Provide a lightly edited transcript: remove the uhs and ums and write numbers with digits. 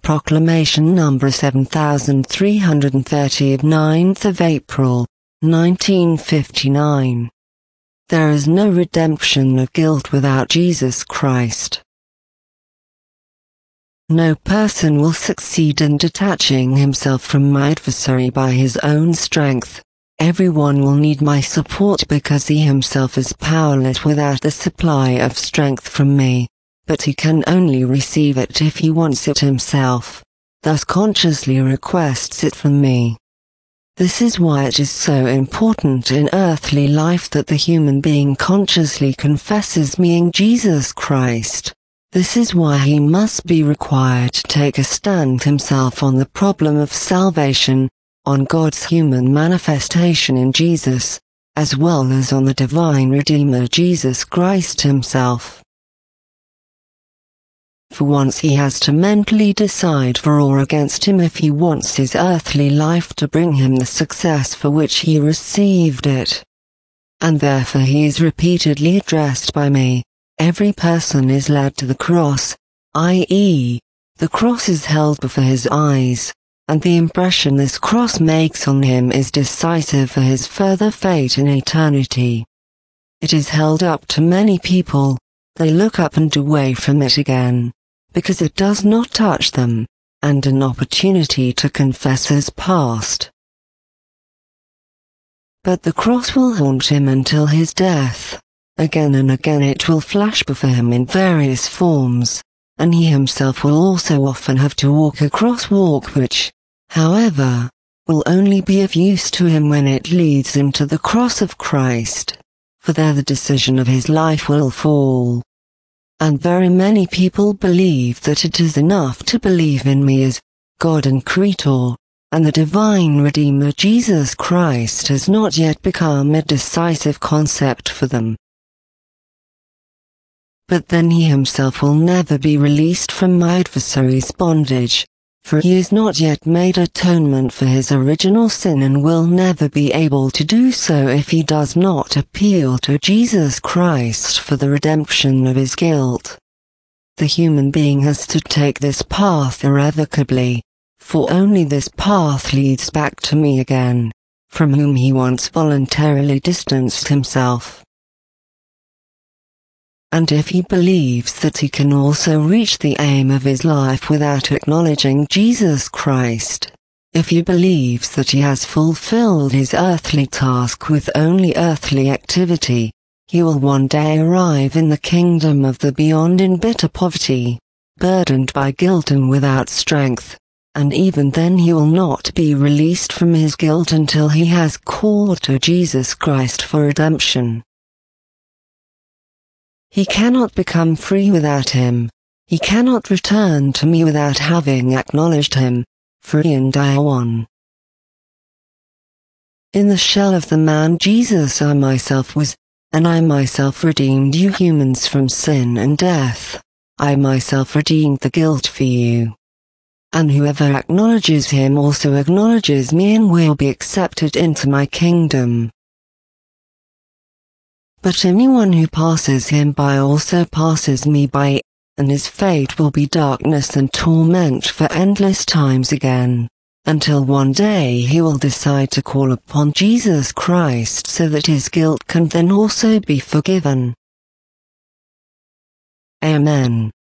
Proclamation number 7330 of 9th of April, 1959. There is no redemption of guilt without Jesus Christ. No person will succeed in detaching himself from my adversary by his own strength. Everyone will need my support because he himself is powerless without the supply of strength from me, but he can only receive it if he wants it himself, thus consciously requests it from me. This is why it is so important in earthly life that the human being consciously confesses me in Jesus Christ. This is why he must be required to take a stand himself on the problem of salvation, on God's human manifestation in Jesus, as well as on the divine Redeemer Jesus Christ himself. For once he has to mentally decide for or against him if he wants his earthly life to bring him the success for which he received it. And therefore he is repeatedly addressed by me. Every person is led to the cross, i.e., the cross is held before his eyes, and the impression this cross makes on him is decisive for his further fate in eternity. It is held up to many people, they look up and away from it again, because it does not touch them, and an opportunity to confess is past. But the cross will haunt him until his death. Again and again it will flash before him in various forms, and he himself will also often have to walk a crosswalk which, however, will only be of use to him when it leads him to the cross of Christ, for there the decision of his life will fall. And very many people believe that it is enough to believe in me as God and Creator, and the divine Redeemer Jesus Christ has not yet become a decisive concept for them. But then he himself will never be released from my adversary's bondage, for he has not yet made atonement for his original sin and will never be able to do so if he does not appeal to Jesus Christ for the redemption of his guilt. The human being has to take this path irrevocably, for only this path leads back to me again, from whom he once voluntarily distanced himself. And if he believes that he can also reach the aim of his life without acknowledging Jesus Christ, if he believes that he has fulfilled his earthly task with only earthly activity, he will one day arrive in the kingdom of the beyond in bitter poverty, burdened by guilt and without strength, and even then he will not be released from his guilt until he has called to Jesus Christ for redemption. He cannot become free without him. He cannot return to me without having acknowledged him, for he and I are one. In the shell of the man Jesus I myself was, and I myself redeemed you humans from sin and death. I myself redeemed the guilt for you. And whoever acknowledges him also acknowledges me and will be accepted into my kingdom. But anyone who passes him by also passes me by, and his fate will be darkness and torment for endless times again, until one day he will decide to call upon Jesus Christ so that his guilt can then also be forgiven. Amen.